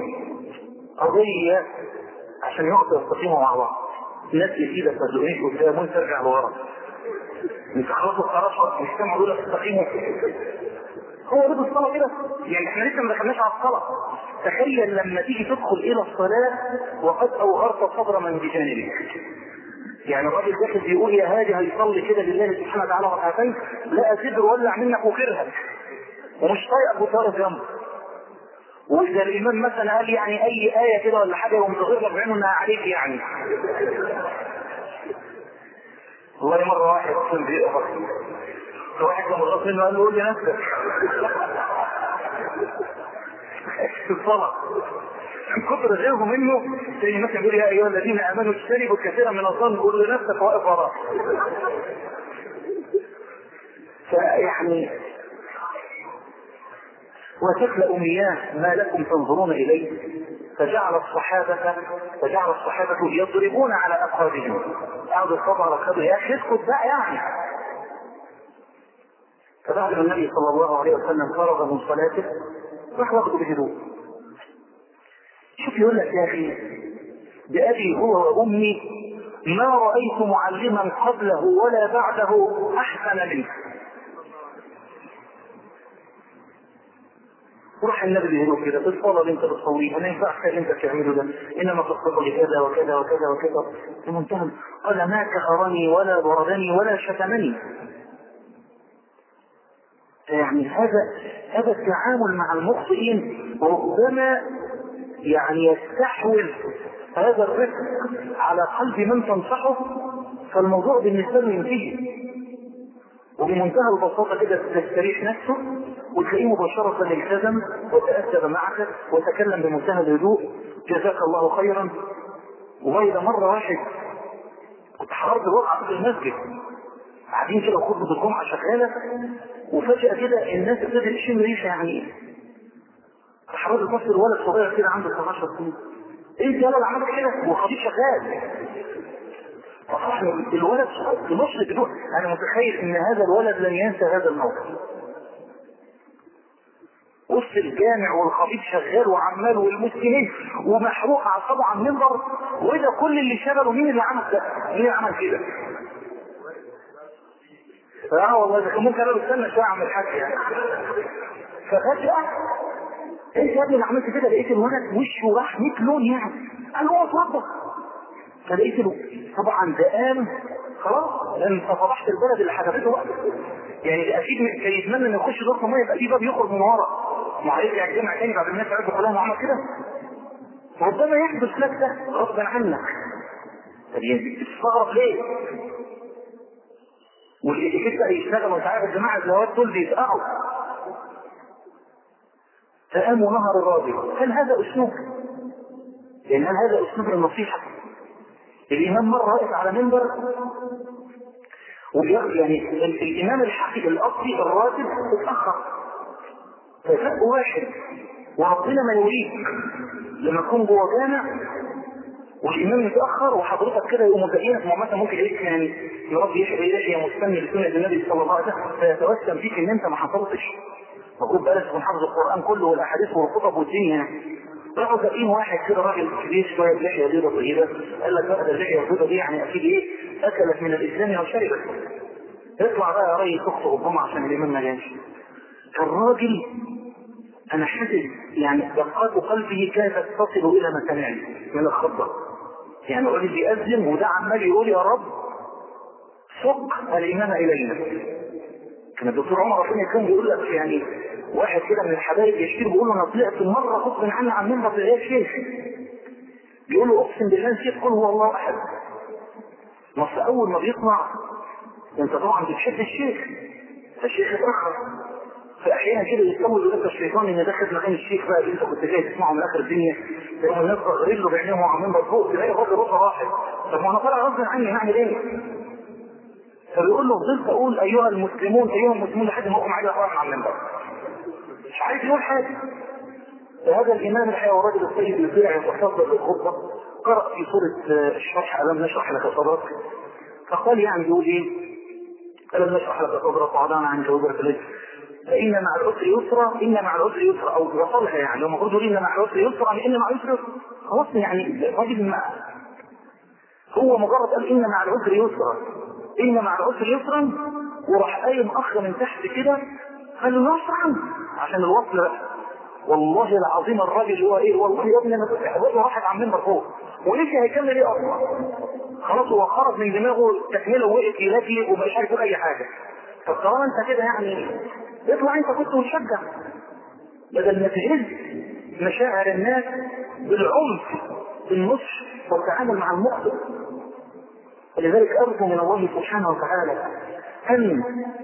قضية عشان يقف يستقيموا مع بعض. الناس يسيبك ما تزقنيش قدام وانت ترجع لورا. انت خلاص الخرافة مش كانوا دول تستقيموا. هو ده الصلاة كده، يعني احنا لسه ما دخلناش على الصلاة. تخيل لما تيجي تدخل إلى الصلاة وقد أوغرت صدر من بجانبك. يعني الراجل داخل بيقول يا هادي هيصلي كده لله سبحانه وتعالى ركعتين، لا صدر ولع منك وكرهك ومش طايقك وطارق جنبه. واذا الامام مثلا قال يعني اي ايه كده ولا حاجه يقوم ظاهر لك بعينه انها عليك يعني. والله مره واحد كان بيقرا واحد كان مغلط منه قال له قول لي نفسك في الصلاه من كثر غيره منه زي مثلا يقول يا ايها الذين امنوا اجتنبوا كثيرا من الظن قول لنفسك واقف وراه. فيعني وتخلق مياه ما لكم تنظرون إليه. فجعل الصحابة يضربون على أفخاذهم. قعدوا الصبر ركضوا يا أخي اسكت بقى يعني. فبعد ما النبي صلى الله عليه وسلم فرغ من صلاته راح واخده بهدوء. شوف يقول لك يا أخي بأبي هو وأمي ما رأيت معلما قبله ولا بعده أحسن منه. وراح النبي بيقول كده في الصلاة اللي انت بتصليها ما ينفعش اللي انت بتعمله ده، انما تصلي كذا وكذا وكذا وكذا. المنتهى قال ما كهرني ولا ضربني ولا شتمني. يعني هذا التعامل مع المخطئين ربما يعني يستحوذ هذا الرفق على قلب من تنصحه، فالموضوع بالنسبة له ينتهي. وبمنتهى البساطة كده تستريح نفسه وتلاقيه مباشرة التزم وتأدب معك وتكلم بمنتهى الهدوء جزاك الله خيرا. وإذا مرة واحد كنت حضرت الوضع في المسجد قاعدين كده خطبة الجمعة شغالة وفجأة كده الناس ابتدت تشم ريحة يعني حضرت نفس الولد صغير كده عنده 12 سنة. ايه الولد اللي عمل كده وخطيب شغال؟ طبعا الولد في نص الهدوء انا متخيل ان هذا الولد لن ينسى هذا الموقف. وسط الجامع والخطيب شغال وعمال والمسلمين ومحروق على طبعا منبر واذا كل اللي شغله مين اللي عمل ده؟ مين اللي عمل كده؟ والله ده كان ممكن انا بستنى شويه اعمل حاجه يعني. ففجأة انت يا ابني اللي عملت كده لقيت الولد وشه راح 100 لون يعني قال هو اتوضى. فلقيت له طبعا ده قام خلاص لان فضحت البلد اللي حدثته بقى. يعني اكيد كان يتمنى انه يخش دور ميه يبقى في باب يخرج من ورا ما هيرجع الجامع تاني بعد الناس عرفوا كلهم عمل كده. ربما يحدث لك ده غصبا عنك. طب تستغرب ليه؟ والاتيكيت بقى يشتغل وانت عارف الجماعه الزواج دول بيسقعوا. فقاموا نهر الراجل. هل هذا اسلوب؟ لان هل هذا اسلوب النصيحه؟ الامام مره واقف على منبر يعني الامام الحقيقي الاصلي الراتب اتاخر فجاء واحد وربنا ما يريد لما تكون جوه جامع والامام يتاخر وحضرتك كده يقوموا زينك مثلا ممكن يجيك يعني يربي يحيى مستني لسنه النبي صلى الله عليه وسلم فيتوسم فيك ان انت ما حصلتش. فخد بالك من حفظ القران كله والاحاديث والخطب والدنيا. راحوا زقين واحد كده راجل كبير شويه بلحيه بيضه طويله قال لك بقى اللحيه البيضه دي يعني اكيد ايه اكلت من الاسلام وشربت. اطلع بقى يا ريس تخطب الجمعه عشان الامام ما جاش. الراجل انا حاسس يعني دقات قلبه كانت تصل الى مسامعي من الخطبه. يعني الراجل بيأذن وده عمال يقول يا رب سق الامام الينا. كان الدكتور عمر ربنا يكون بيقول لك يعني واحد كده من الحبايب يشتري بيقول له انا طلعت مره غصب عني عن منبر يا شيخ. بيقول له اقسم بالله نسيت قل هو الله احد. بس اول ما بيطلع انت طبعا بتشد الشيخ فالشيخ اتاخر فاحيانا كده يستول لك الشيطان ان دخل مكان الشيخ بقى اللي انت كنت جاي تسمعه من اخر الدنيا تلاقي الناس غير له بعينيهم وعاملين مضبوط تلاقي الراجل راسه راحت. طب ما انا طالع غصب عني هعمل ايه؟ فبيقول له فضلت اقول ايها المسلمون لحد ما اقوم عايز اقرا عن المنبر مش عايز يقول حاجه. فهذا الامام الحقيقه والراجل الطيب البيع يتصدر للخطبه قرأ في سوره الشرح الم نشرح لك صدرك فقال يعني بيقول ايه؟ الم نشرح لك صدرك ووضعنا عنك وزرك الرزق فإن مع العسر يسرا إن مع العسر يسرا أو وصلها يعني لما المفروض إن مع العسر يسرا إن مع العسر يسرا خلاص يعني الراجل هو مجرد قال إن مع العسر يسرا إن مع العسر يسرا وراح قايم أخ من تحت كده قال له يسرا عشان الوصل بقى. والله العظيم الراجل اللي هو إيه والله يا ابني أنا كنت حضرته راحت عن منبر فوق ولسه هيكمل إيه أصلا خلاص هو خرج من دماغه تكمله ووقف يلاقي ومش عارف يقول أي حاجة. طب طالما أنت كده يعني اطلع انت كنت مشجع بدل ما تهز مشاعر الناس بالعنف في النصح والتعامل مع المخطئ. ولذلك ارجو من الله سبحانه وتعالى ان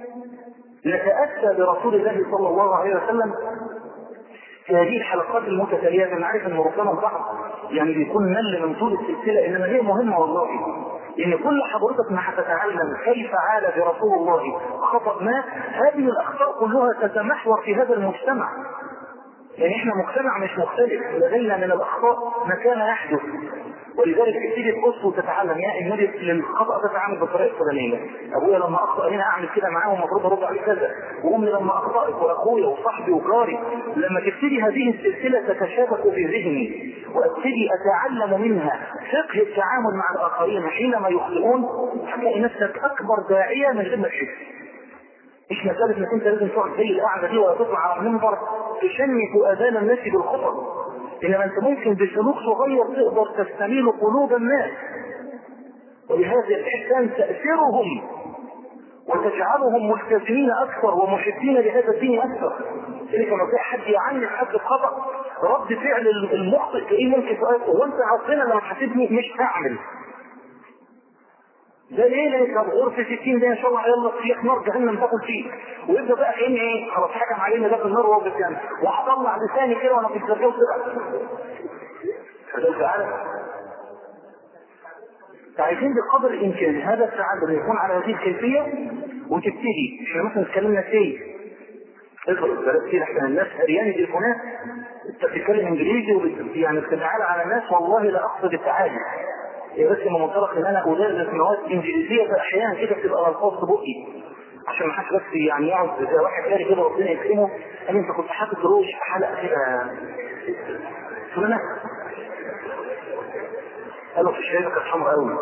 نتأسى برسول الله صلى الله عليه وسلم في هذه الحلقات المتتالية. انا عارف ان ربما البعض يعني بيكون مل من طول السلسلة انما هي مهمة والله لأن كل حضرتك ما هتتعلم كيف عال برسول الله خطأ ما هذه الأخطاء كلها تتمحور في هذا المجتمع. يعني احنا مجتمع مش مختلف لدينا من الأخطاء ما كان يحدث ولذلك تبتدي تبص وتتعلم يا النبي للخطأ تتعامل بالطريقة الفلانية. أبويا لما أخطأ هنا أعمل كده معاه ومفروض أرد عليه كذا وأمي لما أخطأت وأخويا وصاحبي وجاري. لما تبتدي هذه السلسلة تتشابك في ذهني وأبتدي أتعلم منها فقه التعامل مع الآخرين حينما يخطئون هتلاقي نفسك أكبر داعية من غير ما تحس. مش مسألة انك انت لازم تقعد زي القعدة دي ولا تطلع على المنبر تشنك آذان الناس بالخطب. انما انت ممكن بسلوك صغير تقدر تستميل قلوب الناس ولهذا الإحسان تأثيرهم وتجعلهم ملتزمين أكثر ومحبين لهذا الدين أكثر. إذا كما تلاقي حد يعنف حد بخطأ رد فعل المخطئ تلاقيه ممكن تقول وانت عصينا لما حسيبني مش هعمل. ده ليه؟ ليه؟ طب غرفة 60 ده ان شاء الله يلا في نار جهنم تاكل فيه. ويبدا بقى كأن ايه؟ خلاص حكم علينا ده في النار وهو في الجنة، وهطلع لساني كده وانا في الفردوس كده. فده تعالى. فعايزين بقدر الامكان هذا التعلم يكون على هذه الكيفية وتبتدي. احنا مثلا اتكلمنا فيه افرض بلاش كده احنا الناس هرياني تليفونات، انت بتتكلم انجليزي يعني بتتعالى على الناس، والله لا اقصد التعالي. بس من منطلق ان انا ادرس مواد انجليزيه فاحيانا كده بتبقى الفاظ في بقي عشان ما حدش بس يعني يقعد زي واحد تاني كده ربنا يكرمه قال انت كنت حاطط روج في حلقه كده فلانه قالوا في الشاشه كانت حمراء قوي.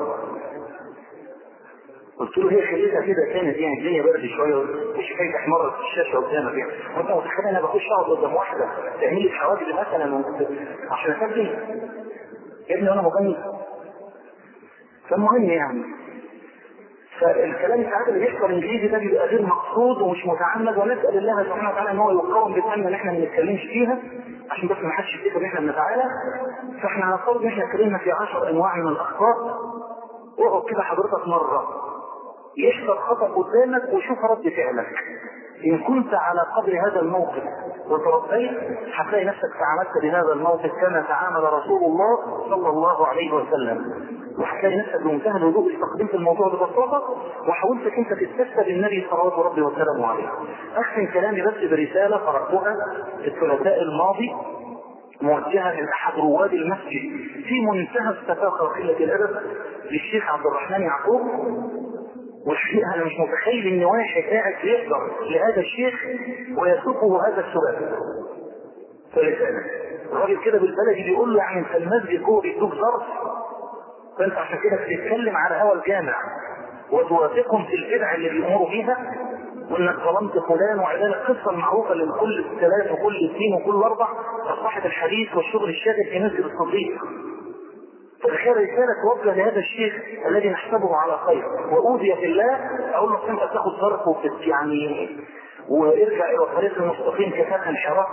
قلت له هي خليتها كده كانت يعني الدنيا برد شويه وشفايفي احمرت في الشاشه قدامك يعني، وانت متخيل انا بخش اقعد قدام واحده تعمل لي حواجز مثلا عشان اسجل يا ابني وانا مغني. فالمهم يعني فالكلام ساعات اللي بيحصل انجليزي ده بيبقى غير مقصود ومش متعمد، ونسال الله سبحانه وتعالى ان هو يقاوم بتاعنا ان احنا ما نتكلمش فيها عشان بس ما حدش يفتكر ان احنا بنتعالى. فاحنا هنفترض ان احنا اتكلمنا في 10 انواع من الاخطاء، واقعد كده حضرتك مره يحصل خطأ قدامك وشوف رد فعلك. إن كنت على قدر هذا الموقف وتربيت هتلاقي نفسك تعاملت بهذا الموقف كما تعامل رسول الله صلى الله عليه وسلم، وهتلاقي نفسك بمنتهى الهدوء استخدمت الموضوع ببساطة وحاولت انت تستفسر النبي صلوات ربي وسلامه عليه. أختم كلامي بس برسالة قرأتها الثلاثاء الماضي موجهة لأحد رواد المسجد في منتهى السفاقة وقلة الأدب للشيخ عبد الرحمن يعقوب. والحقيقة أنا مش متخيل إن واحد قاعد يقدر لهذا الشيخ ويسوقه هذا السؤال. فلسانه الراجل كده بالبلدي بيقول له يعني أنت المسجد هو بيدوك ظرف، فأنت عشان كده بتتكلم على هوا الجامع وتوافقهم في البدع اللي بيأمروا بيها، وإنك ظلمت فلان وعلان القصة المعروفة اللي كل الثلاث وكل الاثنين وكل الأربع أصبحت الحديث والشغل الشاغل في مسجد الصديق. فالخير رسالة توجه لهذا الشيخ الذي نحسبه على خير وأوذي في الله، أقول له انت تاخد ظرف يعني وارجع إلى الطريق المستقيم كفاءة انحراف.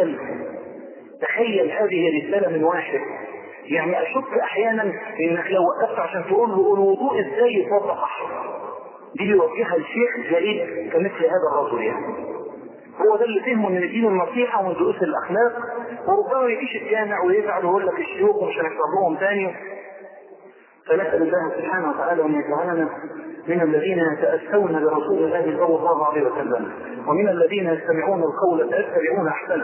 تخيل هذه رسالة من واحد. يعني أشك أحيانا إنك لو وقفت عشان تقول له الوضوء إزاي يتوضأ أحسن، دي بيوجهها الشيخ جليل كمثل هذا الرجل. يعني هو ده اللي فهمه من دين النصيحة ومن دروس الأخلاق، وربما يجيش الجامع ويزعل ويقول لك الشيوخ ومش هنحفظهم تاني. فنسأل الله سبحانه وتعالى أن يجعلنا من الذين يتأسون برسول الله صلى الله عليه وسلم، ومن الذين يستمعون القول فيتبعون أحسنه.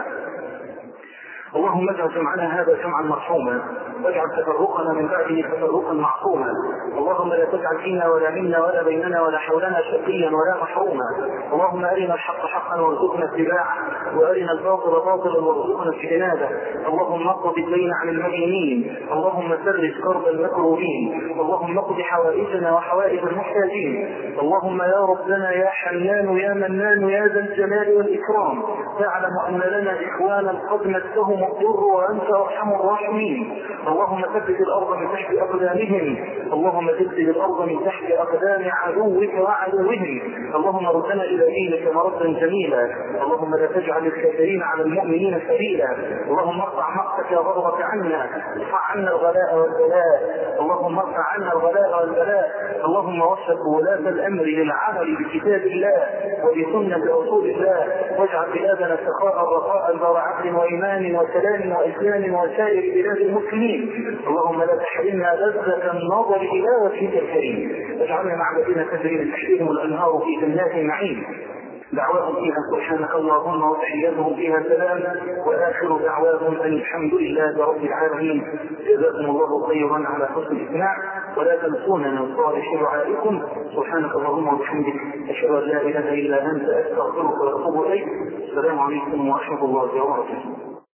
اللهم اجعل جمعنا هذا جمعا مرحوما، واجعل تفرقنا من بعده تفرقا معصوما. اللهم لا تجعل فينا ولا منا ولا بيننا ولا حولنا شقيا ولا محروما. اللهم ارنا الحق حقا وارزقنا اتباعه، وارنا الباطل باطلا وارزقنا اجتنابه. اللهم اقض الدين عن المدينين، اللهم فرج كرب المكروبين، اللهم اقض حوائجنا وحوائج المحتاجين. اللهم يا ربنا يا حنان يا منان يا ذا الجلال والاكرام، تعلم ان لنا اخوانا قد مسهم الضر وانت ارحم الراحمين. اللهم ثبت الارض من تحت اقدامهم، اللهم ثبت الارض من تحت اقدام عدوك وعدوهم. اللهم ردنا الى دينك مردا جميلا. اللهم لا تجعل الكافرين على المؤمنين سبيلا. اللهم ارفع مقتك وغضبك عنا، ارفع عنا الغلاء والبلاء. اللهم ارفع عنا الغلاء والبلاء. اللهم وفق ولاة الامر للعمل بكتاب الله وبسنة رسول الله، واجعل بلادنا سخاء رخاء دار عدل وايمان وسلام واسلام وسائر بلاد المسلمين. اللهم لا تحرمنا لذة النظر الى وجهك الكريم، واجعلنا مع الذين تجري من تحتهم الانهار في جنات النعيم. دعواهم فيها سبحانك اللهم وتحياتهم فيها سلام، واخر دعواهم ان الحمد لله رب العالمين. جزاكم الله خيرا على حسن الاستماع، ولا تنسونا من صالح دعائكم. سبحانك اللهم وبحمدك، اشهد ان لا اله الا انت، استغفرك واتوب اليك. السلام عليكم ورحمه الله وبركاته.